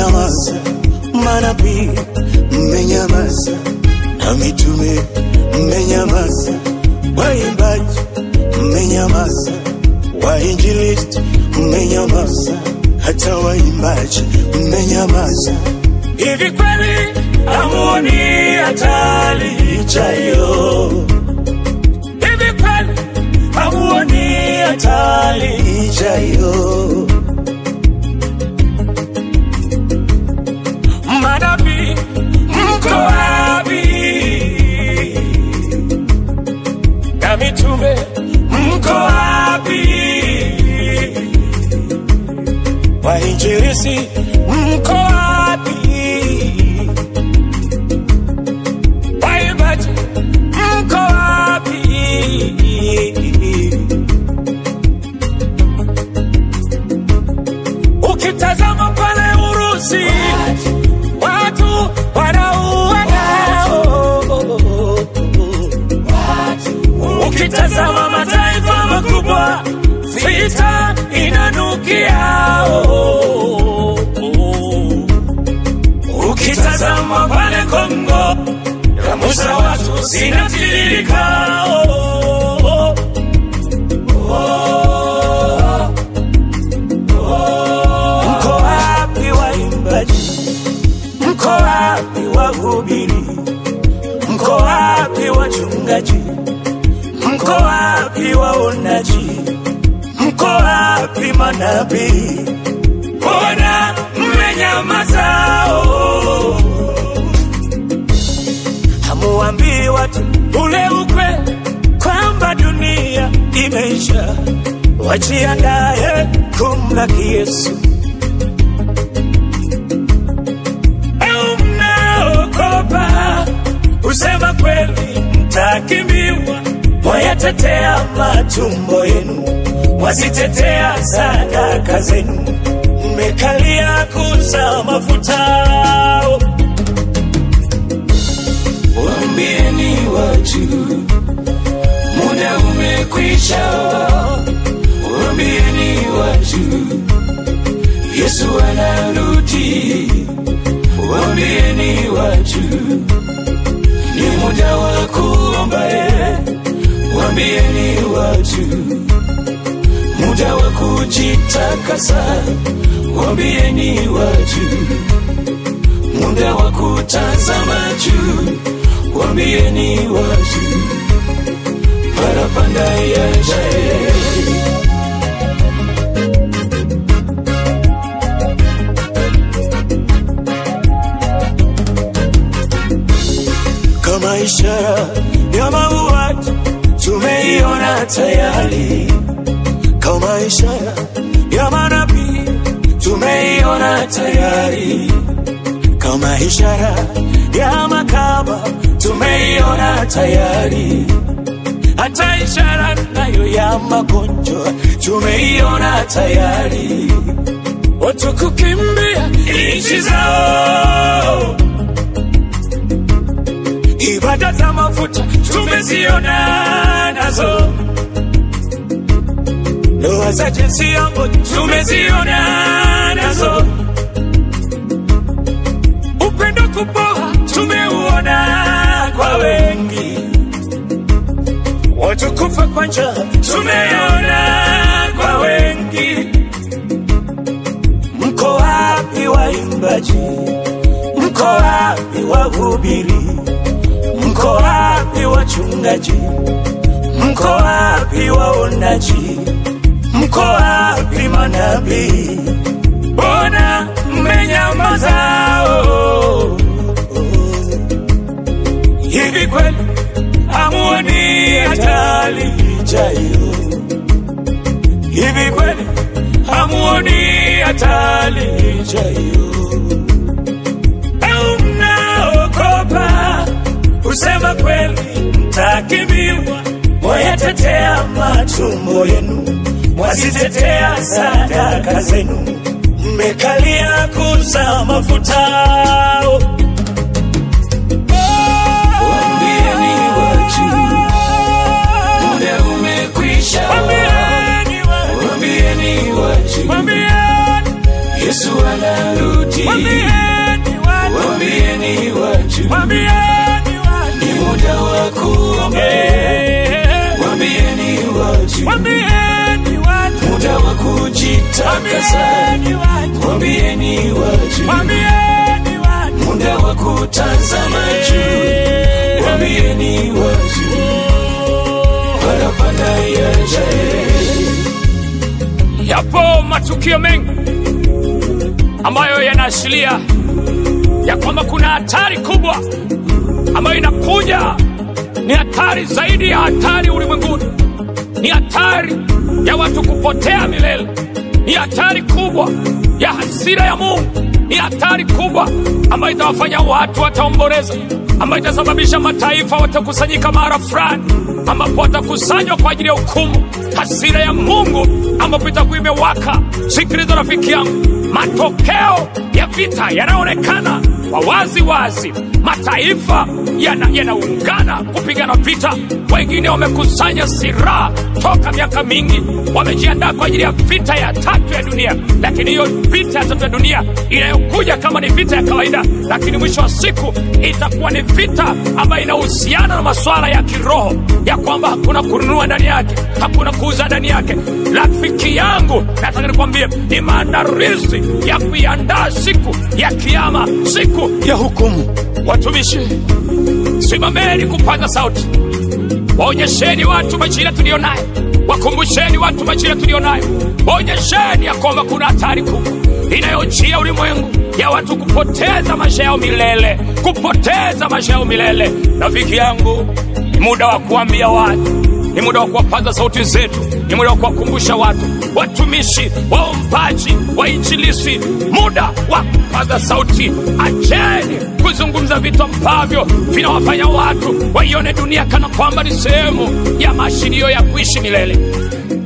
mmenyamaza, manabii mmenyamaza, na mitume mmenyamaza, waimbaji mmenyamaza, wainjilisti mmenyamaza, hata waimbaji mmenyamaza. Hivi kweli hamuoni hatari ijayo? Hivi kweli hamuoni hatari ijayo? Manabii mko wapi? Na mitume mko wapi? Wainjilisti mko wapi? Waimbaji mko wapi? Ukitazama pale Urusi, watu wanauana. Ukitazama mataifa makubwa, vita inanukia. Ukitazama pale Kongo, damu za watu zinatiririka. Mko wapi waimbaji? Mko wapi wahubiri? Mko wapi wachungaji? Mko wapi waonaji? Mko wapi manabii? Mbona mmenyamaza? Hamuambii watu ule ukweli kwamba dunia imeisha, wajiandae kumlaki Yesu. Au mnaogopa kusema kweli, mtakimbiwa. Mwayatetea matumbo yenu, mwazitetea sadaka zenu, mmekalia kuza mafuta. Waambieni watu muda umekwisha. Waambieni watu Yesu anarudi. Waambieni watu ni muda wa kuomba. Waambieni watu muda wa kujitakasa. Waambieni watu muda wa kutazama juu. Waambieni watu parapanda yajae. Kama ishara ya mauaji tumeiona tayari. Kama ishara ya manabii tumeiona tayari. Kama ishara ya makaba tumeiona tayari. Hata ishara nayo ya magonjwa tumeiona tayari. Watu kukimbia nchi zao, ibada za mafuta tumeziona nazo. Ndoa za jinsia moja tumeziona nazo. Upendo kupoa tumeuona kwa wengi. Watu kufa kwa njaa tumeona kwa wengi. Mko wapi waimbaji? Mko wapi wahubiri? Mko wapi wachungaji? Mko wapi waonaji? Mko wapi manabii? Mbona mmenyamaza? Hivi kweli hamuoni hatari ijayo? Hivi kweli hamuoni hatari ijayo? Au mnaogopa kusema kweli, mtakimbiwa? Mwayatetea matumbo yenu, mwazitetea sadaka zenu, mmekalia kuza mafuta. Waambieni watu muda umekwisha. Waambieni watu Yesu anarudi. sauti. Waambieni watu, waambieni watu, waambieni watu, ni muda wa kuomba. Waambieni watu, waambieni watu, muda wa kujitakasa. Waambieni watu, waambieni watu, muda wa kutazama juu. Waambieni watu, parapanda yajae. Yapo matukio mengi ambayo yanaashiria ya kwamba kuna hatari kubwa ambayo inakuja. Ni hatari zaidi ya hatari ulimwenguni. Ni hatari ya watu kupotea milele. Ni hatari kubwa ya hasira ya Mungu. Ni hatari kubwa ambayo itawafanya watu wataomboleza, ambayo itasababisha mataifa watakusanyika mara fulani, ambapo watakusanywa kwa ajili ya hukumu. Hasira ya Mungu ambapo itakuwa imewaka. Sikiliza rafiki yangu, matokeo ya vita yanaonekana kwa wazi wazi. Mataifa yanaungana kupigana vita. Wengine wamekusanya silaha toka miaka mingi, wamejiandaa kwa ajili ya vita ya 3 ya dunia. Lakini hiyo vita ya 3 ya dunia inayokuja kama ni vita ya kawaida, lakini mwisho wa siku itakuwa ni vita ambayo inahusiana na masuala ya kiroho, ya kwamba hakuna kununua ndani yake, hakuna kuuza ndani yake. Rafiki yangu, nataka nikwambie, ni maandalizi ya kuiandaa siku ya kiyama, siku ya hukumu. Watumishi, simameni kupaza sauti. Waonyesheni watu majira tulionayo. Wakumbusheni watu majira tulionayo. Waonyesheni ya kwamba kuna hatari kubwa inayojia ulimwengu ya watu kupoteza maisha yao milele. Kupoteza maisha yao milele. Rafiki yangu, ni muda wa kuambia watu. Ni muda wa kuwapaza sauti zetu. Ni muda wa kuwakumbusha watu. Watumishi, waombaji, wainjilisi, muda wa kupaza sauti. Acheni kuzungumza vitu ambavyo vinawafanya watu waione dunia kana kwamba ni sehemu ya maashirio ya kuishi milele.